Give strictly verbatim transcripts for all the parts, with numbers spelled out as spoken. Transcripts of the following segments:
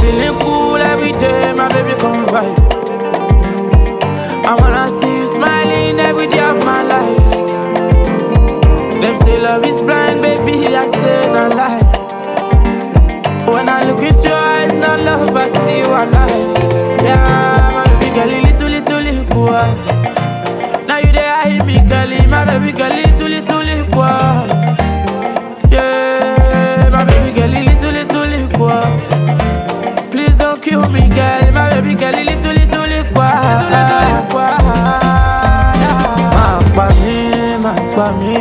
feeling cool every day, my baby come vibe. I wanna see you smiling every day of my life. Them say love is blind, baby, I say no lie. When I look into your eyes, no love, I see you alive. Yeah, my baby girl, little, little, little. Now you there, I hear me, girlie, my baby girl, little, little, little. Yeah, my baby girl, little, little, little. Please don't kill me, girl, my baby girl, little, little, little. Ma pa mi, ma pa mi,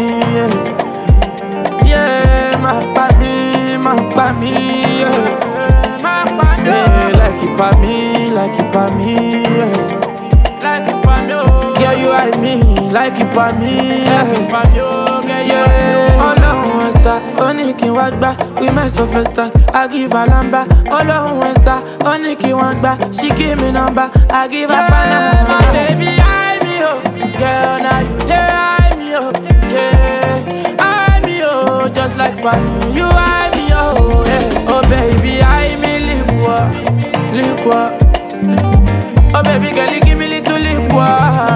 yeah, ma pa mi, ma pa mi, yeah, ma pa mi, yeah, like it pa mi, like it pa mi, yeah, like it pa mi, yeah, you and me, like it pa mi, like it pa mi, yeah. Ọlọ́run ẹ̀sítà, ó ní kí n wá gbá, we met for first time, I give her lamba. Ọlọ́run ẹ̀sítà, ó ní kí wọ́n gbá, she give me number, I give her banana. My baby, I me oh, girl, now you there, I me oh, yeah, I me oh, just like Pami, you I me oh, yeah. Oh baby, I me liquor, liquor. Oh baby, girl, you give me little liquor.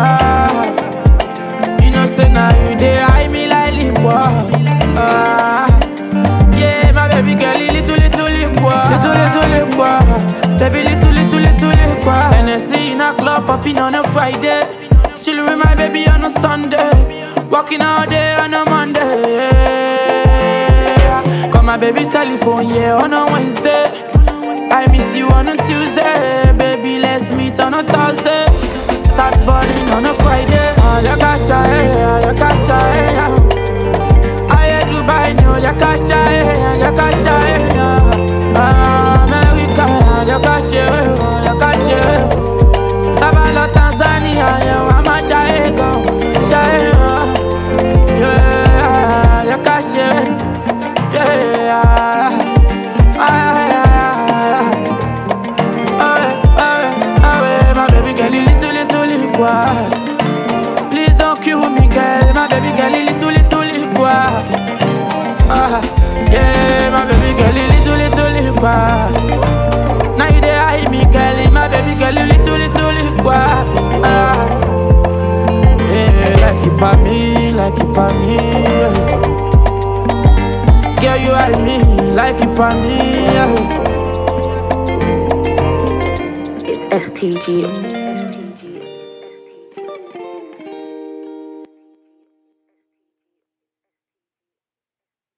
You know say now you there, I me like liquor. Ah, yeah, my baby girl, little little liquor, little little liquor, baby little little little liquor. And I see in a club popping on a Friday, chill with my baby on a Sunday, walking all day on a Monday. Yeah. Call my baby telephone, yeah, on a Wednesday. I miss you on a Tuesday, baby let's meet on a Thursday. Start balling on a Friday. Oh, your casa, yeah, your casa, yeah. Dubai, no, Jakasha, Jakasha, America, Jakasha, Jakasha, Tabalo, Tanzania, Amacha, yeah, Jakasha, yeah, my baby girl, little, little, little. Please don't kill me, girl, my baby girl, little, little, little. Ah, yeah, my baby girl, little, little, little. Now you there, I me, girl, my baby girl, little, little, little. Ah, yeah, like it pa me, like it pa me. Girl, you and me, like it pa me. It's S T G.